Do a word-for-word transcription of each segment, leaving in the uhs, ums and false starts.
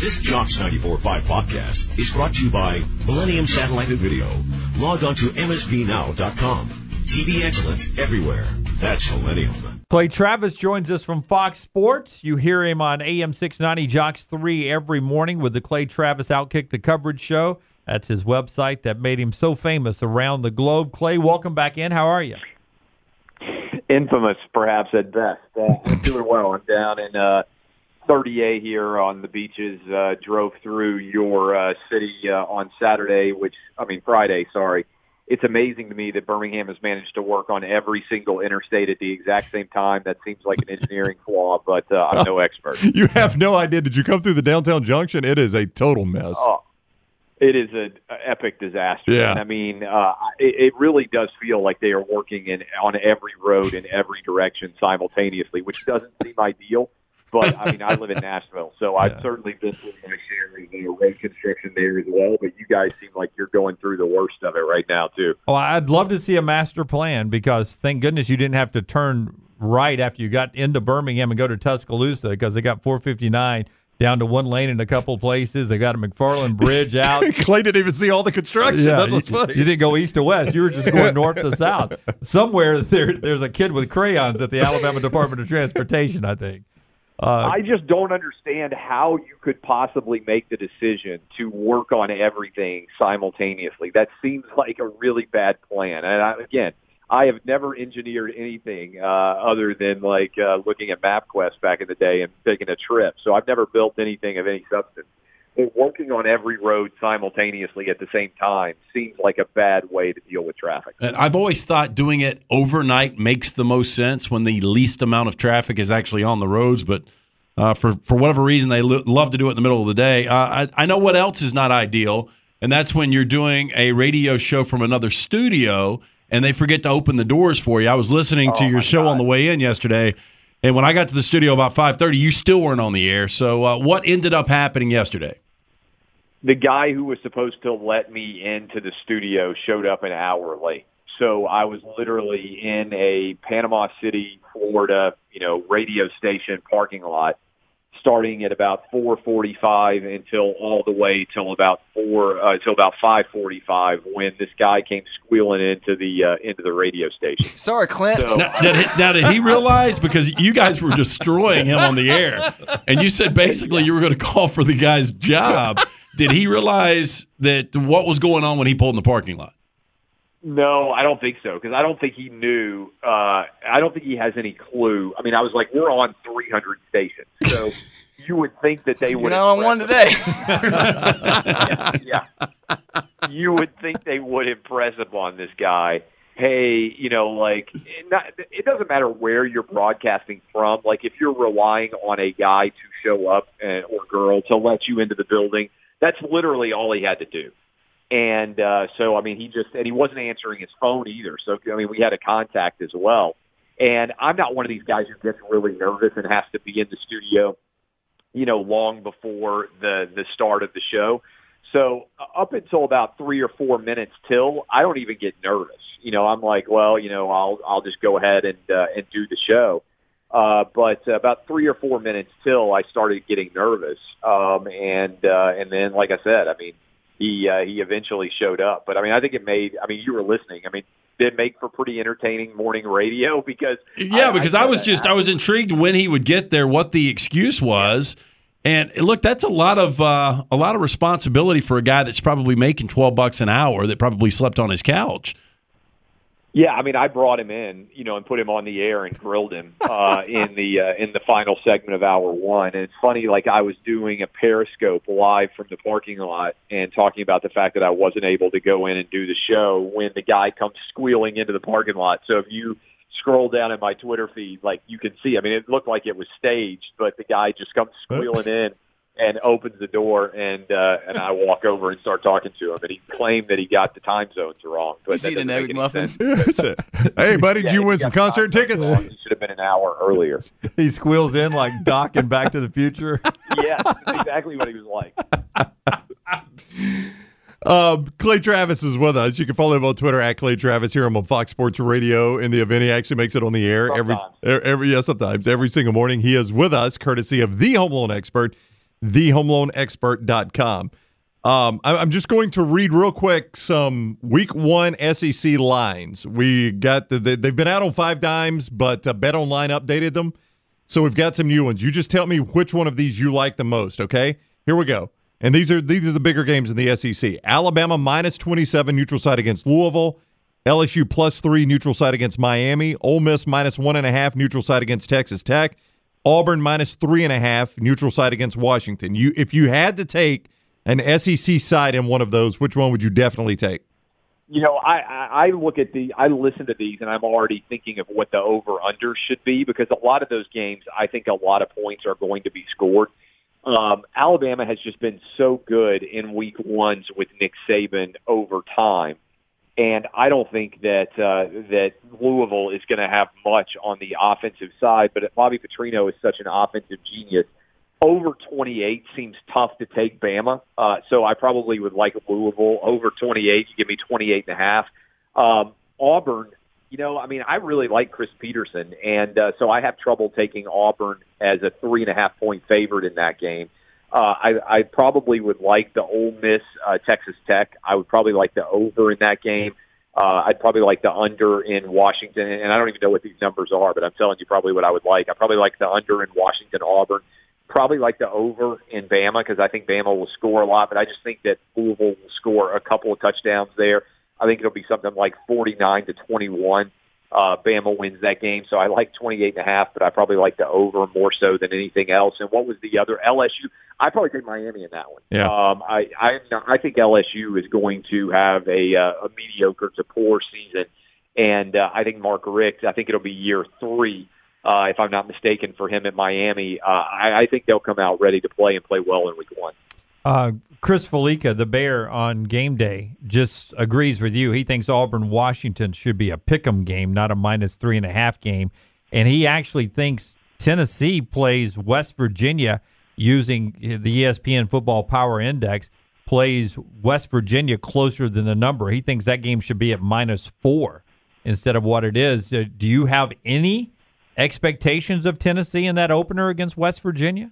This Jocks ninety-four point five podcast is brought to you by Millennium Satellite and Video. Log on to M S V now dot com. T V excellence everywhere. That's Millennium. Clay Travis joins us from Fox Sports. You hear him on A M six ninety Jocks three every morning with the Clay Travis Outkick the Coverage Show. That's his website that made him so famous around the globe. Clay, welcome back in. How are you? Infamous, perhaps, at best. Uh, I'm doing well. I'm down in uh, thirty A here on the beaches. Uh, drove through your uh, city uh, on Saturday, which, I mean, Friday, sorry. It's amazing to me that Birmingham has managed to work on every single interstate at the exact same time. That seems like an engineering flaw, but uh, I'm no expert. You have no idea. Did you come through the downtown junction? It is a total mess. Oh, it is an epic disaster. Yeah. And I mean, uh, it, it really does feel like they are working in on every road in every direction simultaneously, which doesn't seem ideal. But, I mean, I live in Nashville, so I've yeah. certainly been through my share of you know, road construction there as well. But you guys seem like you're going through the worst of it right now, too. Well, I'd love to see a master plan because thank goodness you didn't have to turn right after you got into Birmingham and go to Tuscaloosa because they got four fifty-nine down to one lane in a couple places. They got a McFarland Bridge out. Clay didn't even see all the construction. Yeah, That's what's you, funny. You didn't go east to west. You were just going north to south. Somewhere there, there's a kid with crayons at the Alabama Department of Transportation, I think. Uh, I just don't understand how you could possibly make the decision to work on everything simultaneously. That seems like a really bad plan. And I, again, I have never engineered anything uh, other than like uh, looking at MapQuest back in the day and taking a trip. So I've never built anything of any substance. But working on every road simultaneously at the same time seems like a bad way to deal with traffic. And I've always thought doing it overnight makes the most sense when the least amount of traffic is actually on the roads. But uh, for, for whatever reason, they lo- love to do it in the middle of the day. Uh, I, I know what else is not ideal, and that's when you're doing a radio show from another studio and they forget to open the doors for you. I was listening to oh your show God. on the way in yesterday, and when I got to the studio about five thirty, you still weren't on the air. So uh, what ended up happening yesterday? The guy who was supposed to let me into the studio showed up an hour late. So I was literally in a Panama City, Florida, you know, radio station parking lot starting at about four forty-five until all the way till about four uh, till about five forty-five when this guy came squealing into the uh, into the radio station. Sorry, Clint. So, now, did he, now, did he realize, because you guys were destroying him on the air, and you said basically you were going to call for the guy's job. Did he realize that what was going on when he pulled in the parking lot? No, I don't think so, because I don't think he knew. Uh, I don't think he has any clue. I mean, I was like, we're on three hundred stations, so you would think that they would. You're not on one today. yeah, yeah, you would think they would impress upon this guy. Hey, you know, like it, not, it doesn't matter where you're broadcasting from. Like if you're relying on a guy to show up and, or girl to let you into the building, that's literally all he had to do. And uh, so, I mean, he just, and he wasn't answering his phone either. So, I mean, we had a contact as well. And I'm not one of these guys who gets really nervous and has to be in the studio, you know, long before the, the start of the show. So up until about three or four minutes till, I don't even get nervous. You know, I'm like, well, you know, I'll, I'll just go ahead and, uh, and do the show. Uh, but uh, about three or four minutes till I started getting nervous. Um, and, uh, and then, like I said, I mean, he, uh, he eventually showed up, but I mean, I think it made, I mean, you were listening. I mean, did make for pretty entertaining morning radio because yeah, I, because I, I was just, I was intrigued when he would get there, what the excuse was. And look, that's a lot of, uh, a lot of responsibility for a guy that's probably making twelve bucks an hour that probably slept on his couch. Yeah, I mean, I brought him in, you know, and put him on the air and grilled him uh, in the uh, in the final segment of hour one. And it's funny, like I was doing a Periscope live from the parking lot and talking about the fact that I wasn't able to go in and do the show when the guy comes squealing into the parking lot. So if you scroll down in my Twitter feed, like you can see, I mean, it looked like it was staged, but the guy just comes squealing in and opens the door, and uh, and I walk over and start talking to him, and he claimed that he got the time zones wrong. But He's eating an egg muffin. Hey, buddy, did yeah, you win some concert tickets? He should have been an hour earlier. He squeals in like Doc in Back to the Future. Yeah, that's exactly what he was like. Um, Clay Travis is with us. You can follow him on Twitter at Clay Travis. Hear him on Fox Sports Radio in the event. He actually makes it on the air Sometimes. every every yeah sometimes every single morning. He is with us, courtesy of the Home Loan Expert, the home loan expert dot com. Um, I, I'm just going to read real quick some week one S E C lines. We got the, the, they've been out on Five Dimes, but uh, BetOnline updated them. So we've got some new ones. You just tell me which one of these you like the most, okay? Here we go. And these are these are the bigger games in the S E C. Alabama minus twenty-seven neutral site against Louisville. L S U plus three neutral site against Miami. Ole Miss minus one and a half neutral site against Texas Tech. Auburn minus three and a half neutral site against Washington. You, if you had to take an S E C side in one of those, which one would you definitely take? You know, I, I, I look at the, I listen to these, and I'm already thinking of what the over-under should be, because a lot of those games, I think a lot of points are going to be scored. Um, Alabama has just been so good in week ones with Nick Saban over time, and I don't think that uh, that Louisville is going to have much on the offensive side. But Bobby Petrino is such an offensive genius. Over twenty-eight seems tough to take Bama, uh, so I probably would like Louisville. Over twenty-eight, you give me twenty-eight and a half. Um, Auburn, you know, I mean, I really like Chris Peterson, and uh, so I have trouble taking Auburn as a three and a half point favorite in that game. Uh, I, I probably would like the Ole Miss uh, Texas Tech. I would probably like the over in that game. Uh, I'd probably like the under in Washington, and I don't even know what these numbers are, but I'm telling you probably what I would like. I probably like the under in Washington Auburn. Probably like the over in Bama, because I think Bama will score a lot, but I just think that Louisville will score a couple of touchdowns there. I think it'll be something like forty-nine to twenty-one. Uh, Bama wins that game, so I like twenty-eight and a half, but I probably like the over more so than anything else. And what was the other? L S U. I probably take Miami in that one. Yeah. Um, I, I I think L S U is going to have a, uh, a mediocre to poor season, and uh, I think Mark Richt, I think it'll be year three. Uh, if I'm not mistaken, for him at Miami, uh, I, I think they'll come out ready to play and play well in week one. Uh, Chris Felica, the Bear on game day, just agrees with you. He thinks Auburn-Washington should be a pick'em game, not a minus three and a half game. And he actually thinks Tennessee plays West Virginia using the E S P N Football Power Index, plays West Virginia closer than the number. He thinks that game should be at minus four instead of what it is. Uh, do you have any expectations of Tennessee in that opener against West Virginia?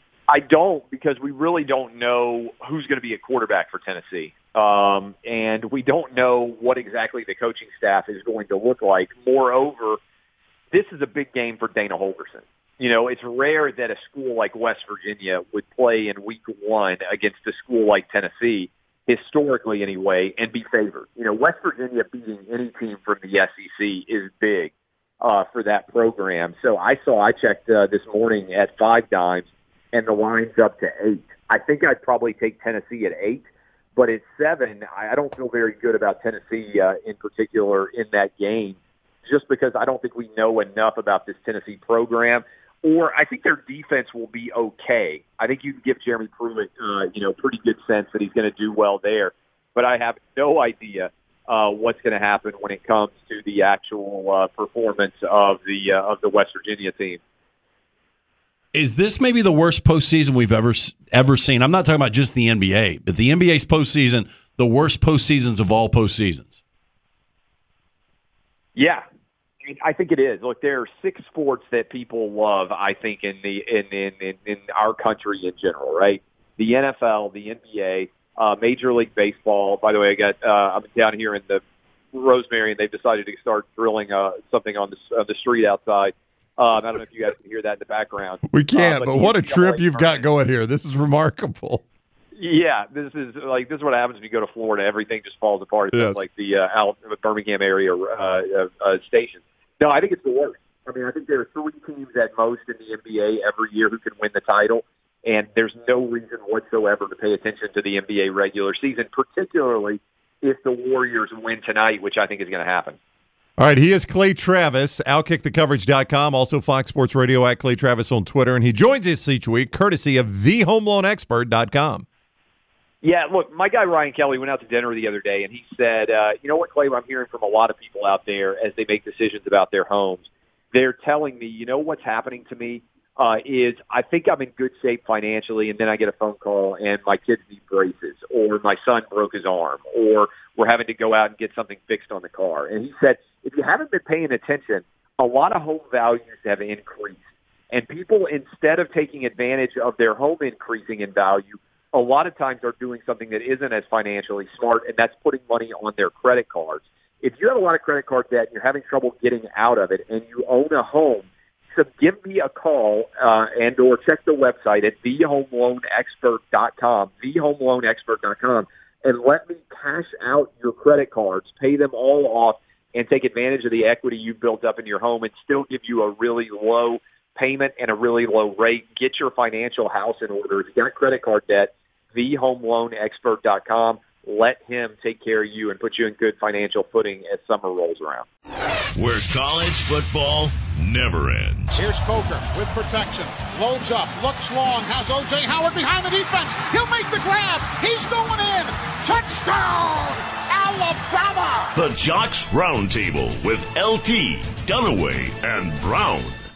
I don't, because we really don't know who's going to be a quarterback for Tennessee. Um, and we don't know what exactly the coaching staff is going to look like. Moreover, this is a big game for Dana Holgorsen. You know, it's rare that a school like West Virginia would play in week one against a school like Tennessee, historically anyway, and be favored. You know, West Virginia beating any team from the S E C is big uh, for that program. So I saw, I checked uh, this morning at Five Dimes, and the line's up to eight. I think I'd probably take Tennessee at eight, but at seven, I don't feel very good about Tennessee uh, in particular in that game, just because I don't think we know enough about this Tennessee program. Or I think their defense will be okay. I think you can give Jeremy Pruitt, uh, you know, pretty good sense that he's going to do well there. But I have no idea uh, what's going to happen when it comes to the actual uh, performance of the uh, of the West Virginia team. Is this maybe the worst postseason we've ever ever seen? I'm not talking about just the N B A, but the N B A's postseason, the worst postseasons of all postseasons. Yeah, I think it is. Look, there are six sports that people love, I think, in the in in in, in our country in general, right? The N F L, the N B A, uh, Major League Baseball. By the way, I got uh, I'm down here in the Rosemary, and they've decided to start drilling uh, something on the on the street outside. Um, I don't know if you guys can hear that in the background. We can't, uh, but, but what a trip you've got tournament. going here. This is remarkable. Yeah, this is like this is what happens when you go to Florida. Everything just falls apart. It's yes. like the uh, Alabama, Birmingham area uh, uh, uh, station. No, I think it's the worst. I mean, I think there are three teams at most in the N B A every year who can win the title, and there's no reason whatsoever to pay attention to the N B A regular season, particularly if the Warriors win tonight, which I think is going to happen. All right, he is Clay Travis, outkick the coverage dot com, also Fox Sports Radio at Clay Travis on Twitter, and he joins us each week courtesy of the home loan expert dot com. Yeah, look, my guy Ryan Kelly went out to dinner the other day, and he said, uh, you know what, Clay, I'm hearing from a lot of people out there as they make decisions about their homes. They're telling me, you know what's happening to me uh, is I think I'm in good shape financially, and then I get a phone call, and my kids need braces, or my son broke his arm, or we're having to go out and get something fixed on the car. And he said, if you haven't been paying attention, a lot of home values have increased. And people, instead of taking advantage of their home increasing in value, a lot of times are doing something that isn't as financially smart, and that's putting money on their credit cards. If you have a lot of credit card debt and you're having trouble getting out of it and you own a home, so give me a call uh, and or check the website at the home loan expert dot com, the home loan expert dot com, and let me cash out your credit cards, pay them all off, and take advantage of the equity you've built up in your home and still give you a really low payment and a really low rate. Get your financial house in order. If you got credit card debt, the home loan expert dot com. Let him take care of you and put you in good financial footing as summer rolls around. Where college football never ends. Here's Coker with protection. Loads up, looks long, has O J Howard behind the defense. He'll make the grab. He's going in. Touchdown, Alabama! The Jocks Roundtable with L T, Dunaway, and Brown.